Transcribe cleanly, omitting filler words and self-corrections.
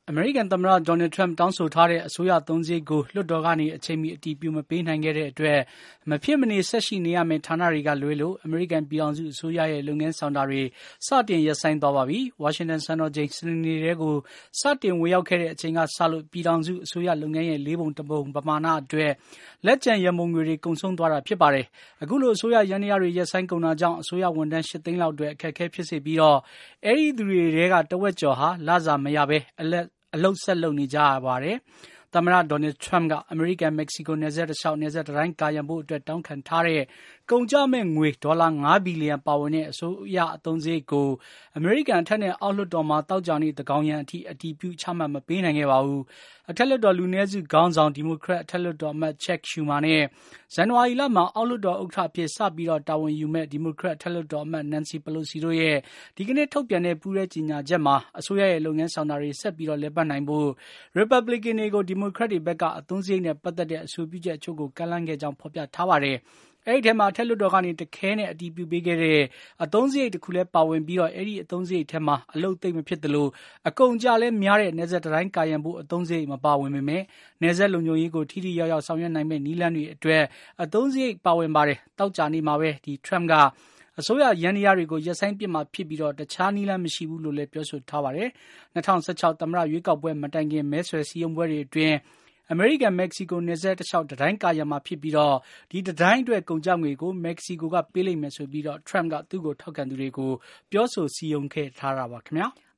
အမေရိကန်သမ္မတ Donald Trump တောင်းဆိုထားတဲ့အစိုးရအသုံးစရိတ်ကိုလွှတ်တော်ကနေအချိန်မီအတည်ပြုမပေးနိုင်ခဲ့တဲ့အတွက်မဖြစ်မနေဆက်ရှိနေရမယ့်ဌာနတွေကလွဲလို့အမေရိကန်ပြည်ထောင်စုအစိုးရရဲ့လုပ်ငန်းဆောင်တာတွေစတင်ရပ်ဆိုင်းသွားပါပြီ။ ဝါရှင်တန်စံတော်ချိန်စနေနေ့တဲကိုစတင်ဝင်ရောက်ခဲ့တဲ့အချိန်ကစလို့ပြည်ထောင်စုအစိုးရလုပ်ငန်းရဲ့4 ပုံ 1 ပုံပမာဏအတွက်လက်ကျန်ရန်ပုံငွေတွေကုန်ဆုံးသွားတာဖြစ်ပါတယ်။အခုလိုအစိုးရယန္တရားတွေရပ်ဆိုင်းကုန်တာကြောင့်အစိုးရဝန်ထမ်း8 သိန်းလောက်အတွက်အခက်အခဲဖြစ်စေပြီးအဲဒီသူတွေထဲကတဝက်ကျော်ဟာလစာမရဘဲအလုပ်ဆက်လုပ်နေကြရပါတယ်။သမ္မတ Donald Trump ကအမေရိကန်-မက္ကဆီကိုနယ်စပ်တလျှောက်နယ်စပ်တံတိုင်းကာရံဖို့အတွက်တောင်းခံထားတဲ့ကုန်ကျမယ့်ငွေဒေါ်လာ5 ဘီလီယံပါဝင်တဲ့အစိုးရအသုံးစရိတ်ကိုအမေရိကန်အထက်နဲ့အောက်လွှတ်တော်မှာသောကြာနေ့သန်းခေါင်ယံအထိအတည်ပြုချမှတ်မပေးနိုင်ခဲ့ပါဘူး။အထက်လွှတ်တော်လူနည်းစုခေါင်းဆောင်ဒီမိုကရက်အထက်လွှတ်တော်အမတ် Chuck Schumer နဲ့ဇန်နဝါရီလမှာအောက်လွှတ်တော်ဥက္ကဋ္ဌအဖြစ်စပြီးတာဝန်ယူမယ့်ဒီမိုကရက်အထက်လွှတ်တော်အမတ် Nancy Pelosi တို့ရဲ့ဒီကနေ့ထုတ်ပြန်တဲ့ပူးတွဲကြေညာချက်မှာအစိုးရရဲ့လုပ်ငန်းဆောင်တာတွေဆက်ပြီးလည်ပတ်နိုင်ဖို့ Republican တွေကိုဒီမိုကရက်တွေဘက်ကအသုံးစရိတ်နဲ့ပတ်သက်တဲ့အဆိုပြုချက်အချို့ကိုကမ်းလှမ်းခဲ့ကြောင်းဖော်ပြထားပါတယ်။အဲဒီထဲမှာအထက်လွှတ်တော်ကနေတခဲနဲ့အတည်ပြုပေးခဲ့တဲ့အသုံးစရိတ်တစ်ခုလည်းပါဝင်ပြီးအဲဒီအသုံးစရိတ်ထဲမှာအလုပ်သိပ်မဖြစ်သလိုအကုန်အကျလည်းများတဲ့နယ်စပ်တံတိုင်းကာရံဖို့အသုံးစရိတ်မပါဝင်ပေမဲ့နယ်စပ်လုံခြုံရေးကိုထိထိရောက်ရောက်ဆောင်ရွက်နိုင်မယ့်နည်းလမ်းတွေအတွက်အသုံးစရိတ်ပါဝင်ပါတယ်။သောကြာနေ့မှာပဲTrump ကအစိုးရယန္တရားတွေကိုရပ်ဆိုင်းပစ်မှာဖြစ်ပြီးတခြားနည်းလမ်းမရှိဘူးလို့လည်းပြောဆိုထားပါတယ်။2016သမ္မတရွေးကောက်ပွဲမတိုင်ခင်မဲဆွယ်စည်းရုံးပွဲတွေအတွင်းအမေရိကန်-မက္ကဆီကိုနယ်စပ်တလျှောက်တံတိုင်းကာရံမှာဖြစ်ပြီးဒီတံတိုင်းအတွက်ကုန်ကျငွေကိုမက္ကဆီကိုကပေးလိမ့်မယ်ဆိုပြီးTrump ကသူ့ကိုထောက်ခံသူတွေကိုပြောဆိုစည်းရုံးခဲ့ထားတာပါခင်ဗျာ။